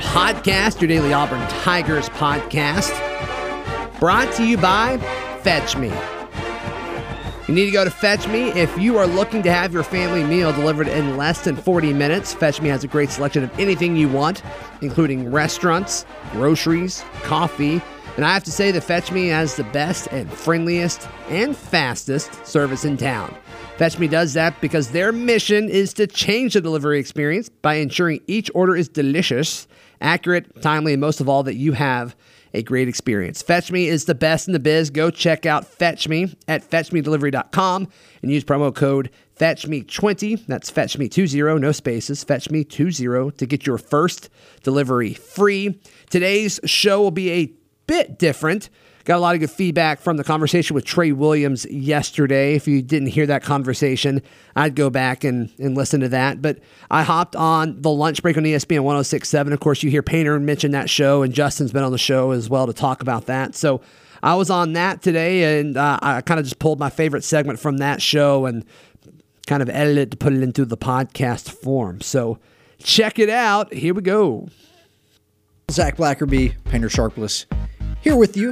Podcast, your daily Auburn Tigers podcast, brought to you by Fetch Me. You need to go to Fetch Me if you are looking to have your family meal delivered in less than 40 minutes. Fetch Me has a great selection of anything you want, including restaurants, groceries, coffee, and I have to say that Fetch Me has the best and friendliest and fastest service in town. Fetch Me does that because their mission is to change the delivery experience by ensuring each order is delicious, accurate, timely, and most of all, that you have a great experience. Fetch Me is the best in the biz. Go check out Fetch Me at fetchmedelivery.com and use promo code FetchMe20. That's FetchMe20, no spaces, FetchMe20 to get your first delivery free. Today's show will be a bit different. Got a lot of good feedback from the conversation with Trey Williams yesterday. If you didn't hear that conversation, I'd go back and listen to that. But I hopped on the lunch break on ESPN 106.7. Of course, you hear Painter mention that show, and Justin's been on the show as well to talk about that. So I was on that today, and I kind of just pulled my favorite segment from that show and kind of edited it to put it into the podcast form. So check it out. Here we go. Zach Blackerby, Painter Sharpless, here with you.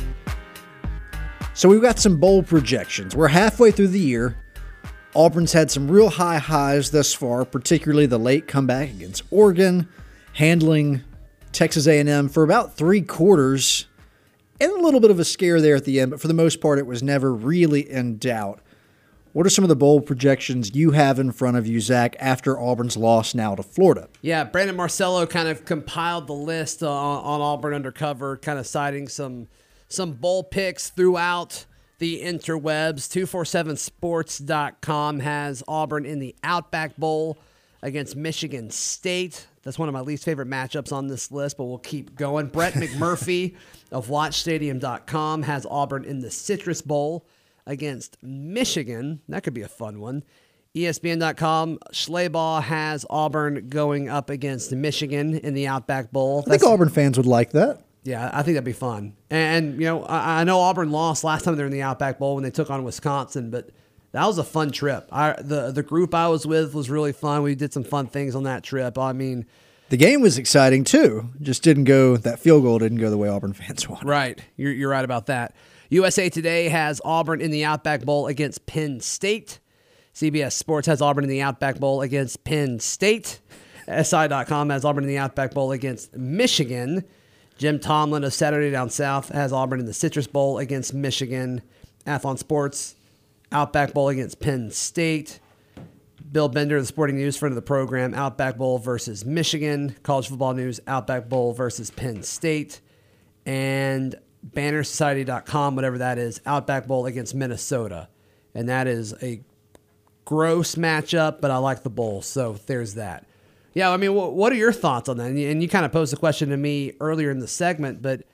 So we've got some bowl projections. We're halfway through the year. Auburn's had some real high highs thus far, particularly the late comeback against Oregon, handling Texas A&M for about 3 quarters, and a little bit of a scare there at the end, but for the most part, it was never really in doubt. What are some of the bowl projections you have in front of you, Zach, after Auburn's loss now to Florida? Yeah, Brandon Marcello kind of compiled the list on Auburn Undercover, kind of citing some bowl picks throughout the interwebs. 247sports.com has Auburn in the Outback Bowl against Michigan State. That's one of my least favorite matchups on this list, but we'll keep going. Brett McMurphy of WatchStadium.com has Auburn in the Citrus Bowl against Michigan. That could be a fun one. ESPN.com, Schleybaugh has Auburn going up against Michigan in the Outback Bowl. I think Auburn fans would like that. Yeah, I think that'd be fun. And you know, I know Auburn lost last time they were in the Outback Bowl when they took on Wisconsin, but that was a fun trip. The group I was with was really fun. We did some fun things on that trip. I mean, the game was exciting too. Just that field goal didn't go the way Auburn fans wanted. Right. You're right about that. USA Today has Auburn in the Outback Bowl against Penn State. CBS Sports has Auburn in the Outback Bowl against Penn State. SI.com has Auburn in the Outback Bowl against Michigan. Jim Tomlin of Saturday Down South has Auburn in the Citrus Bowl against Michigan. Athlon Sports, Outback Bowl against Penn State. Bill Bender, the Sporting News, friend of the program, Outback Bowl versus Michigan. College Football News, Outback Bowl versus Penn State. And BannerSociety.com, whatever that is, Outback Bowl against Minnesota. And that is a gross matchup, but I like the bowl, so there's that. Yeah, I mean, what are your thoughts on that? And you kind of posed a question to me earlier in the segment, but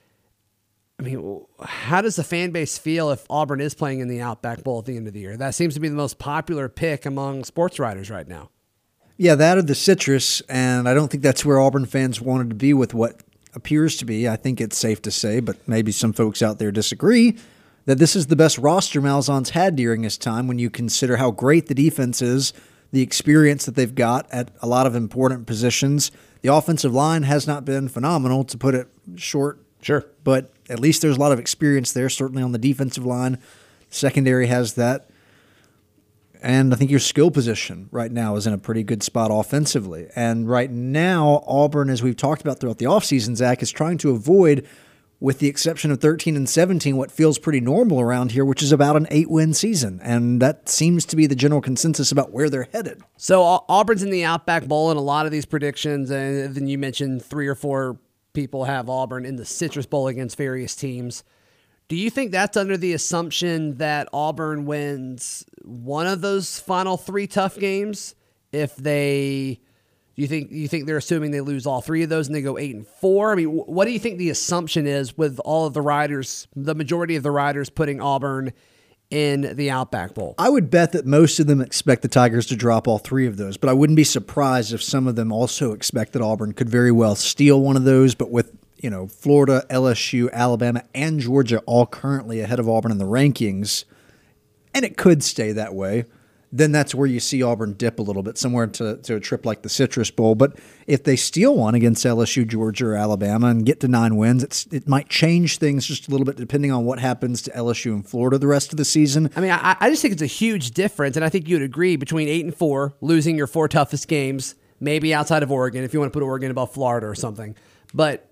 I mean, how does the fan base feel if Auburn is playing in the Outback Bowl at the end of the year? That seems to be the most popular pick among sports writers right now. Yeah, that or the Citrus, and I don't think that's where Auburn fans wanted to be with what appears to be, I think it's safe to say, but maybe some folks out there disagree, that this is the best roster Malzahn's had during his time when you consider how great the defense is, the experience that they've got at a lot of important positions. The offensive line has not been phenomenal, to put it short. Sure. But at least there's a lot of experience there, certainly on the defensive line. Secondary has that. And I think your skill position right now is in a pretty good spot offensively. And right now, Auburn, as we've talked about throughout the offseason, Zach, is trying to avoid, with the exception of 13 and 17, what feels pretty normal around here, which is about an 8-win season. And that seems to be the general consensus about where they're headed. So Auburn's in the Outback Bowl in a lot of these predictions, and then you mentioned 3 or 4 people have Auburn in the Citrus Bowl against various teams. Do you think that's under the assumption that Auburn wins one of those final 3 tough games? You think they're assuming they lose all 3 of those and they go 8-4? I mean, what do you think the assumption is with all of the riders, the majority of the riders putting Auburn in the Outback Bowl? I would bet that most of them expect the Tigers to drop all 3 of those, but I wouldn't be surprised if some of them also expect that Auburn could very well steal one of those, but with Florida, LSU, Alabama, and Georgia all currently ahead of Auburn in the rankings, and it could stay that way, then that's where you see Auburn dip a little bit, somewhere to a trip like the Citrus Bowl. But if they steal one against LSU, Georgia, or Alabama and get to 9 wins, it might change things just a little bit depending on what happens to LSU and Florida the rest of the season. I mean, I just think it's a huge difference, and I think you'd agree, between 8-4, losing your 4 toughest games, maybe outside of Oregon, if you want to put Oregon above Florida or something. But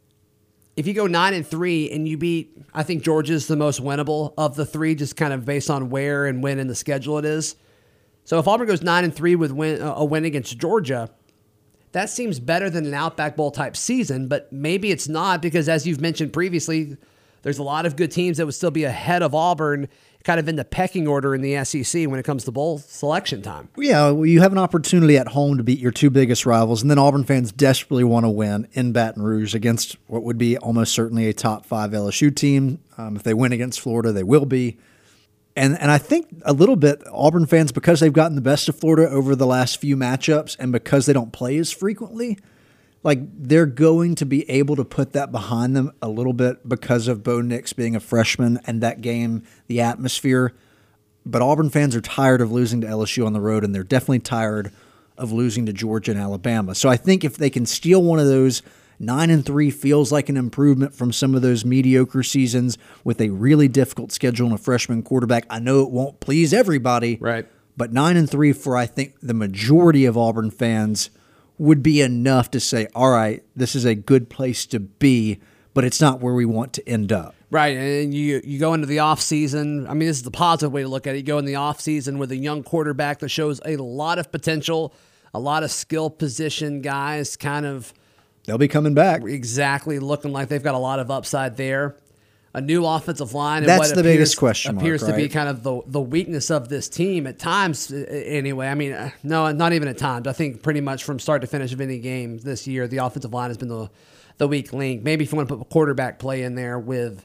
if you go 9-3 and you beat, I think Georgia's the most winnable of the 3, just kind of based on where and when in the schedule it is. So if Auburn goes 9-3 with a win against Georgia, that seems better than an Outback Bowl type season, but maybe it's not, because as you've mentioned previously, there's a lot of good teams that would still be ahead of Auburn, kind of in the pecking order in the SEC when it comes to bowl selection time. Yeah, well, you have an opportunity at home to beat your 2 biggest rivals, and then Auburn fans desperately want to win in Baton Rouge against what would be almost certainly a top 5 LSU team. If they win against Florida, they will be. And I think a little bit Auburn fans, because they've gotten the best of Florida over the last few matchups and because they don't play as frequently, like they're going to be able to put that behind them a little bit because of Bo Nix being a freshman and that game, the atmosphere. But Auburn fans are tired of losing to LSU on the road, and they're definitely tired of losing to Georgia and Alabama. So I think if they can steal one of those, 9-3 feels like an improvement from some of those mediocre seasons with a really difficult schedule and a freshman quarterback. I know it won't please everybody, right? But 9-3 for, I think, the majority of Auburn fans would be enough to say, all right, this is a good place to be, but it's not where we want to end up. Right, and you go into the offseason. I mean, this is the positive way to look at it. You go in the offseason with a young quarterback that shows a lot of potential, a lot of skill position guys kind of they'll be coming back. Exactly, looking like they've got a lot of upside there. A new offensive line. That's the biggest question mark, appears right? to be kind of the weakness of this team at times anyway. I mean, no, not even at times. I think pretty much from start to finish of any game this year, the offensive line has been the weak link. Maybe if you want to put quarterback play in there with,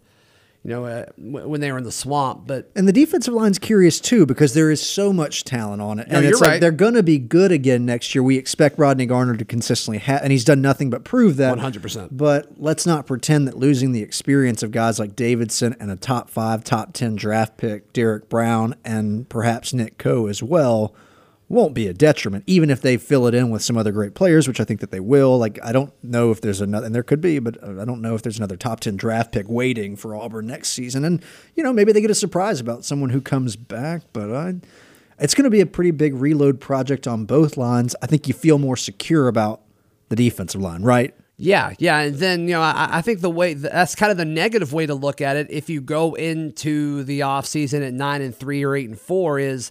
when they were in the swamp. And the defensive line's curious too, because there is so much talent on it. No, and you're it's right. like they're going to be good again next year. We expect Rodney Garner to consistently and he's done nothing but prove that. 100%. But let's not pretend that losing the experience of guys like Davidson and a top 5, top 10 draft pick, Derek Brown, and perhaps Nick Coe as well, won't be a detriment, even if they fill it in with some other great players, which I think that they will. Like, I don't know if there's another, and there could be, but I don't know if there's another top 10 draft pick waiting for Auburn next season. And, maybe they get a surprise about someone who comes back, but it's going to be a pretty big reload project on both lines. I think you feel more secure about the defensive line, right? Yeah. And then, I think that's kind of the negative way to look at it if you go into the offseason at 9-3 or 8-4 is,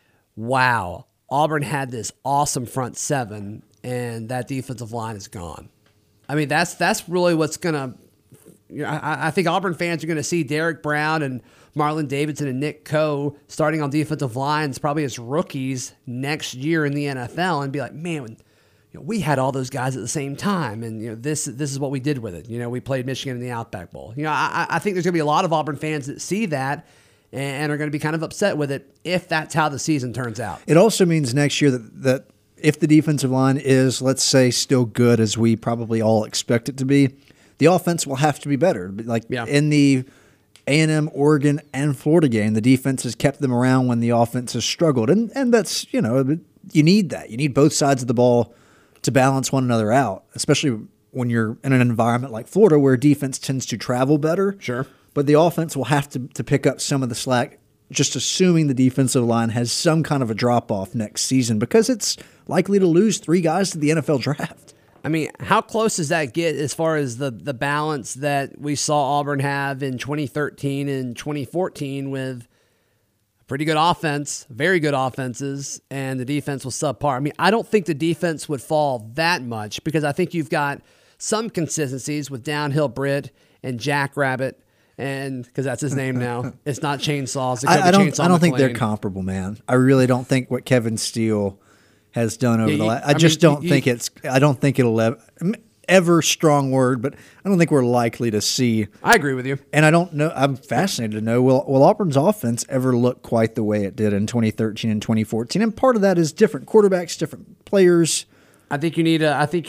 wow, Auburn had this awesome front 7, and that defensive line is gone. I mean, that's really what's going to I think Auburn fans are going to see Derek Brown and Marlon Davidson and Nick Coe starting on defensive lines probably as rookies next year in the NFL and be like, man, we had all those guys at the same time, and this is what we did with it. We played Michigan in the Outback Bowl. I think there's going to be a lot of Auburn fans that see that and are going to be kind of upset with it if that's how the season turns out. It also means next year that if the defensive line is, let's say, still good as we probably all expect it to be, the offense will have to be better. In the A&M, Oregon, and Florida game, the defense has kept them around when the offense has struggled. And that's, you need that. You need both sides of the ball to balance one another out, especially when you're in an environment like Florida where defense tends to travel better. Sure. But the offense will have to pick up some of the slack, just assuming the defensive line has some kind of a drop-off next season, because it's likely to lose 3 guys to the NFL draft. I mean, how close does that get as far as the balance that we saw Auburn have in 2013 and 2014 with a pretty good offense, very good offenses, and the defense was subpar? I mean, I don't think the defense would fall that much because I think you've got some consistencies with Downhill Britt and Jackrabbit, and because that's his name now. It's not Chainsaws. I don't think they're comparable, man. I really don't think what Kevin Steele has done over the last. I don't think it'll ever strong word, but I don't think we're likely to see. I agree with you. And I don't know. I'm fascinated to know, will Auburn's offense ever look quite the way it did in 2013 and 2014? And part of that is different quarterbacks, different players. I think you need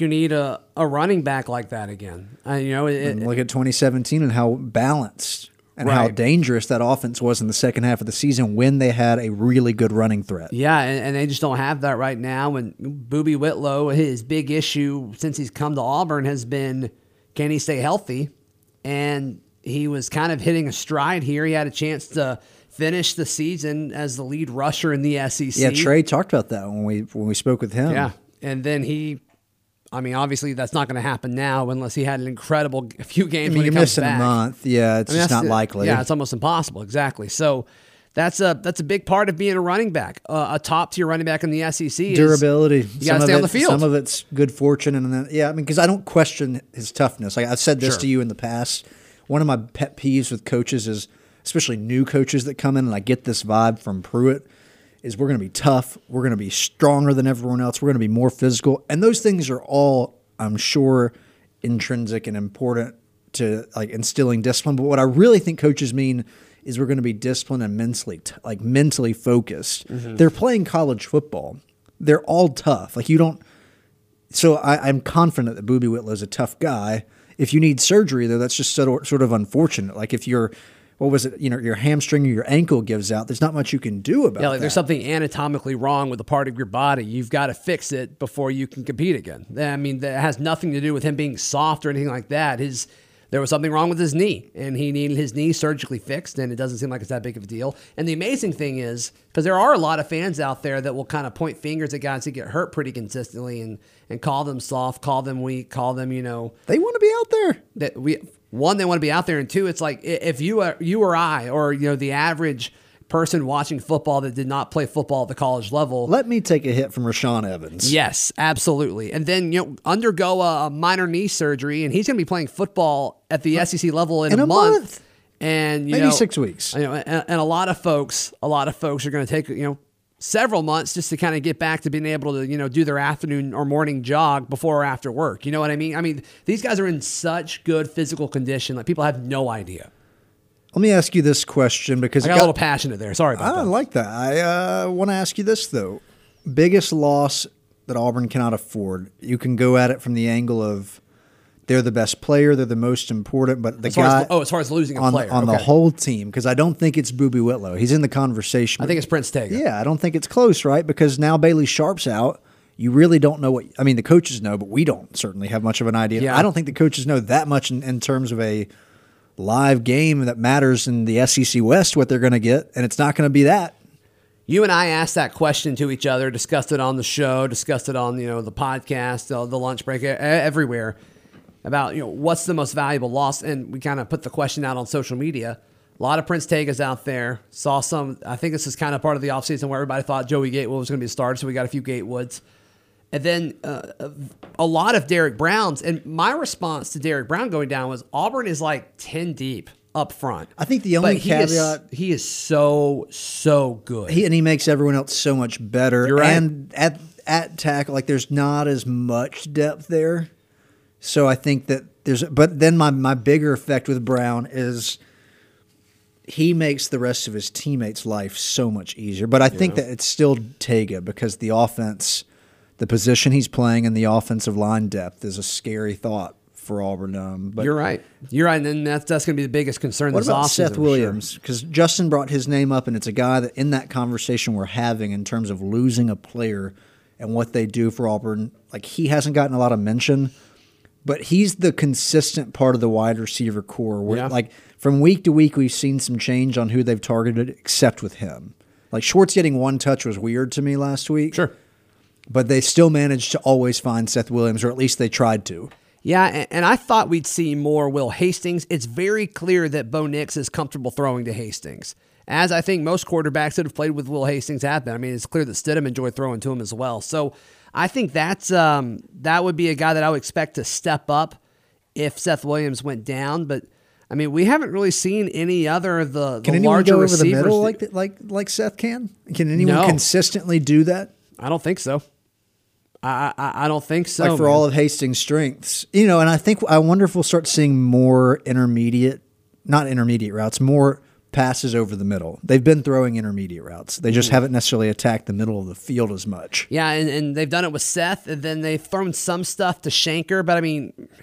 a running back like that again. And look at 2017 and how balanced and how Right. dangerous that offense was in the second half of the season when they had a really good running threat. Yeah, and they just don't have that right now. And Boobie Whitlow, his big issue since he's come to Auburn has been, can he stay healthy? And he was kind of hitting a stride here. He had a chance to finish the season as the lead rusher in the SEC. Yeah, Trey talked about that when we spoke with him. Yeah, and then obviously that's not going to happen now unless he had an incredible few games when he you're comes missing back. a month. Yeah, it's just not likely. Yeah, it's almost impossible. Exactly. So that's a big part of being a running back, a top tier running back in the SEC. Is Durability. You got to stay on the field. Some of it's good fortune, and then because I don't question his toughness. Like I've said this Sure. to you in the past. One of my pet peeves with coaches is, especially new coaches that come in, and I get this vibe from Pruitt, is we're going to be tough, we're going to be stronger than everyone else, we're going to be more physical, and those things are all, I'm sure, intrinsic and important to like instilling discipline. But what I really think coaches mean is we're going to be disciplined and mentally focused. Mm-hmm. They're playing college football. They're all tough. Like you don't. So I'm confident that Boobie Whitlow is a tough guy. If you need surgery, though, that's just sort of unfortunate. Like if you're, your hamstring or your ankle gives out, there's not much you can do about it. Yeah, like there's something anatomically wrong with a part of your body. You've got to fix it before you can compete again. I mean, that has nothing to do with him being soft or anything like that. There was something wrong with his knee, and he needed his knee surgically fixed, and it doesn't seem like it's that big of a deal. And the amazing thing is, because there are a lot of fans out there that will kind of point fingers at guys that get hurt pretty consistently and call them soft, call them weak, call them, They want to be out there. One, they want to be out there, and two, it's like if you or I, or the average person watching football that did not play football at the college level. Let me take a hit from Rashaan Evans. Yes, absolutely. And then undergo a minor knee surgery, and he's going to be playing football at the SEC level in a month. And maybe 6 weeks. And a lot of folks are going to take several months just to kind of get back to being able to do their afternoon or morning jog before or after work. You know what I mean? I mean, these guys are in such good physical condition, like people have no idea. Let me ask you this question because I got a little passionate there. Sorry about that. I like that. I want to ask you this, though. Biggest loss that Auburn cannot afford. You can go at it from the angle of they're the best player, they're the most important, but the guy... As far as losing a player. On the whole team, because I don't think it's Boobie Whitlow. He's in the conversation. I think it's Prince Tega. Yeah, I don't think it's close, right? Because now Bailey Sharp's out. You really don't know what... I mean, the coaches know, but we don't certainly have much of an idea. Yeah. I don't think the coaches know that much in terms of a live game that matters in the SEC West, what they're going to get, and it's not going to be that. You and I asked that question to each other, discussed it on the show, discussed it on the podcast, the lunch break, everywhere, about what's the most valuable loss, and we kind of put the question out on social media. A lot of Prince Tegas out there. Saw some. I think this is kind of part of the offseason where everybody thought Joey Gatewood was going to be a starter, so we got a few Gatewoods. And then a lot of Derek Browns. And my response to Derek Brown going down was Auburn is like 10 deep up front. I think the only caveat... He is so good. He makes everyone else so much better. You're right. And at tackle, like there's not as much depth there. So I think that there's... But then my bigger effect with Brown is... he makes the rest of his teammates' life so much easier. But I think that it's still Tega because the offense, the position he's playing, and the offensive line depth is a scary thought for Auburn. But You're right. And then that's going to be the biggest concern what this about offseason. Seth Williams? Because Justin brought his name up, and it's a guy that in that conversation we're having in terms of losing a player and what they do for Auburn, like he hasn't gotten a lot of mention. But he's the consistent part of the wide receiver core. Where, like from week to week, we've seen some change on who they've targeted, except with him. Like Schwartz getting one touch was weird to me last week. Sure. But they still managed to always find Seth Williams, or at least they tried to. Yeah, and I thought we'd see more Will Hastings. It's very clear that Bo Nix is comfortable throwing to Hastings, as I think most quarterbacks that have played with Will Hastings have been. I mean, it's clear that Stidham enjoyed throwing to him as well. So I think that would be a guy that I would expect to step up if Seth Williams went down. But I mean, we haven't really seen any other of the can anyone larger go over receivers the middle like Seth can? Can anyone consistently do that? I don't think so. I don't think so. Like for all of Hastings' strengths, and I wonder if we'll start seeing more not intermediate routes, more passes over the middle. They've been throwing intermediate routes. They just haven't necessarily attacked the middle of the field as much. Yeah, and they've done it with Seth, and then they've thrown some stuff to Shanker. But, I mean,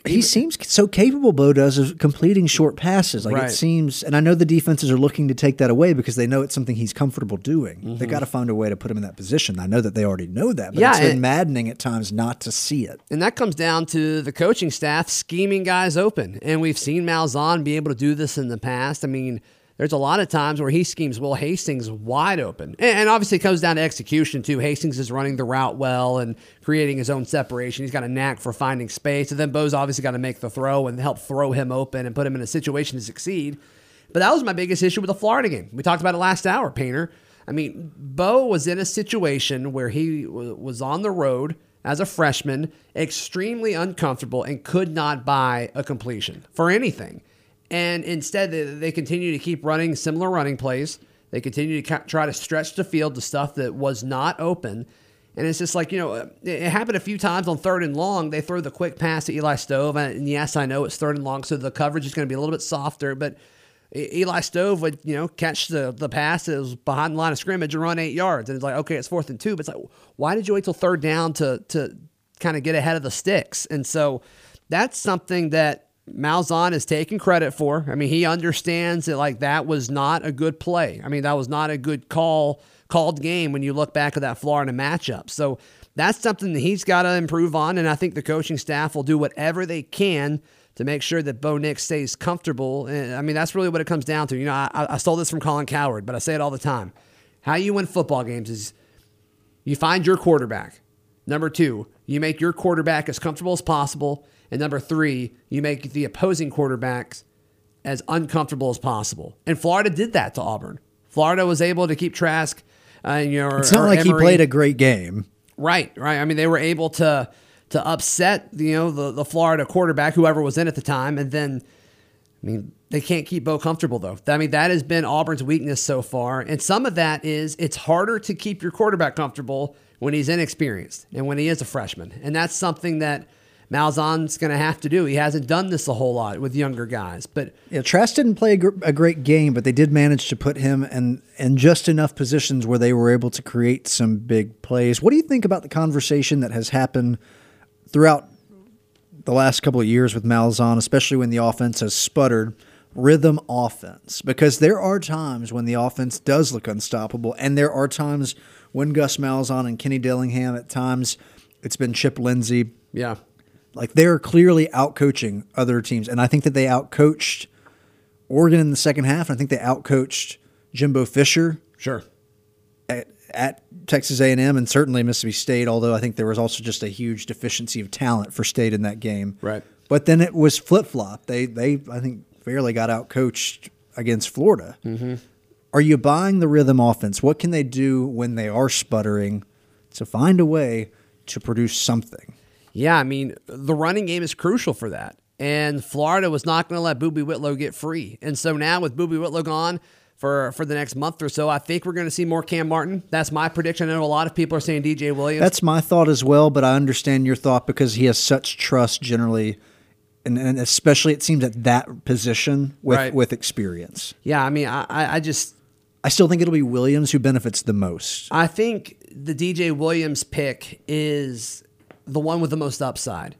he seems so capable, Bo does, of completing short passes. Like Right. it seems, and I know the defenses are looking to take that away because they know it's something he's comfortable doing. They got to find a way to put him in that position. I know that they already know that, but Yeah, it's been and- maddening at times not to see it. And that comes down to the coaching staff scheming guys open. And we've seen Malzahn be able to do this in the past. I mean, there's a lot of times where he schemes Will Hastings wide open. And obviously it comes down to execution, too. Hastings is running the route well and creating his own separation. He's got a knack for finding space. And then Bo's obviously got to make the throw and help throw him open and put him in a situation to succeed. But that was my biggest issue with the Florida game. We talked about it last hour, Painter. I mean, Bo was in a situation where he was on the road as a freshman, extremely uncomfortable, and could not buy a completion for anything. And instead, they continue to keep running similar running plays. They continue to try to stretch the field to stuff that was not open. And it's just like, it happened a few times on 3rd and long. They throw the quick pass to Eli Stove. And yes, I know it's 3rd and long, so the coverage is going to be a little bit softer. But Eli Stove would, catch the pass that was behind the line of scrimmage and run 8 yards. And it's like, okay, it's 4th and 2. But it's like, why did you wait till 3rd down to kind of get ahead of the sticks? And so that's something that Malzahn is taking credit for. I mean, he understands that that was not a good play. I mean, that was not a good called game when you look back at that Florida matchup. So that's something that he's got to improve on, and I think the coaching staff will do whatever they can to make sure that Bo Nix stays comfortable. And I mean, that's really what it comes down to. I stole this from Colin Cowherd, but I say it all the time. How you win football games is you find your quarterback. Number 2, you make your quarterback as comfortable as possible. And number 3, you make the opposing quarterbacks as uncomfortable as possible. And Florida did that to Auburn. Florida was able to keep Trask. It's not like Emery. he played a great game. Right. I mean, they were able to upset the Florida quarterback, whoever was in at the time, and then they can't keep Bo comfortable though. I mean, that has been Auburn's weakness so far, and some of that is it's harder to keep your quarterback comfortable when he's inexperienced and when he is a freshman, and that's something that Malzahn's going to have to do. He hasn't done this a whole lot with younger guys. But Trask didn't play a great game, but they did manage to put him in just enough positions where they were able to create some big plays. What do you think about the conversation that has happened throughout the last couple of years with Malzahn, especially when the offense has sputtered? Rhythm offense, because there are times when the offense does look unstoppable, and there are times when Gus Malzahn and Kenny Dillingham, at times it's been Chip Lindsey. yeah. Like, they're clearly out-coaching other teams. And I think that they out-coached Oregon in the second half. And I think they out-coached Jimbo Fisher Sure. at Texas A&M and certainly Mississippi State, although I think there was also just a huge deficiency of talent for State in that game. Right. But then it was flip-flop. They I think, fairly got out-coached against Florida. Mm-hmm. Are you buying the rhythm offense? What can they do when they are sputtering to find a way to produce something? Yeah, I mean, the running game is crucial for that. And Florida was not going to let Boobie Whitlow get free. And so now with Boobie Whitlow gone for the next month or so, I think we're going to see more Cam Martin. That's my prediction. I know a lot of people are saying DJ Williams. That's my thought as well, but I understand your thought because he has such trust generally, and especially it seems at that position with experience. Yeah, I mean, I still think it'll be Williams who benefits the most. I think the DJ Williams pick is the one with the most upside.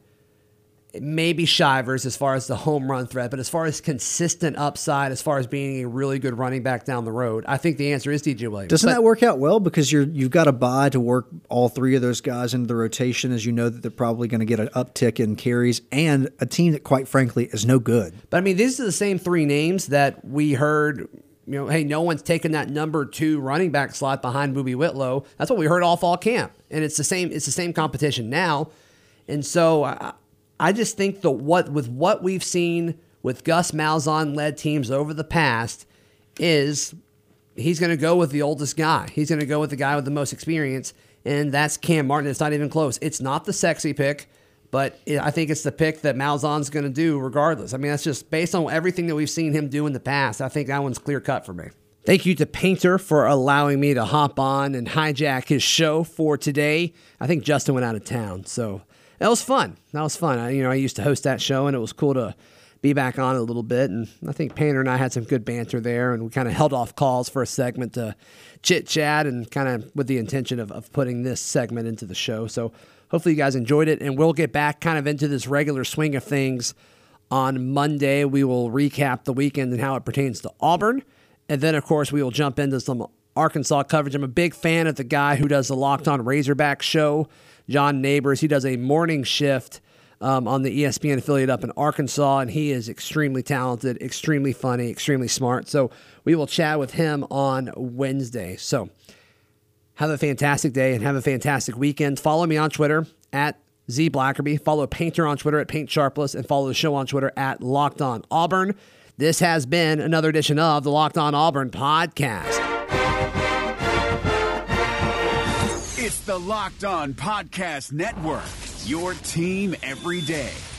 Maybe Shivers as far as the home run threat, but as far as consistent upside, as far as being a really good running back down the road, I think the answer is DJ Williams. Doesn't that work out well because you've got a bye to work all 3 of those guys into the rotation, as you know that they're probably going to get an uptick in carries, and a team that quite frankly is no good. But I mean, these are the same 3 names that we heard. Hey, no one's taken that number 2 running back slot behind Boobie Whitlow. That's what we heard all fall camp, and it's the same competition now. And so I just think that with what we've seen with Gus Malzahn led teams over the past is he's going to go with the oldest guy. He's going to go with the guy with the most experience, and that's Cam Martin. It's not even close. It's not the sexy pick, but I think it's the pick that Malzahn's going to do regardless. I mean, that's just based on everything that we've seen him do in the past. I think that one's clear cut for me. Thank you to Painter for allowing me to hop on and hijack his show for today. I think Justin went out of town, so that was fun. I used to host that show, and it was cool to be back on it a little bit. And I think Painter and I had some good banter there, and we kind of held off calls for a segment to chit-chat and kind of with the intention of putting this segment into the show. So hopefully you guys enjoyed it, and we'll get back kind of into this regular swing of things on Monday. We will recap the weekend and how it pertains to Auburn, and then, of course, we will jump into some Arkansas coverage. I'm a big fan of the guy who does the Locked On Razorback show, John Neighbors. He does a morning shift on the ESPN affiliate up in Arkansas, and he is extremely talented, extremely funny, extremely smart. So we will chat with him on Wednesday. So have a fantastic day and have a fantastic weekend. Follow me on Twitter at @ZBlackerby. Follow Painter on Twitter at PaintSharpless, and follow the show on Twitter at Locked On Auburn. This has been another edition of the Locked On Auburn podcast. It's the Locked On Podcast Network, your team every day.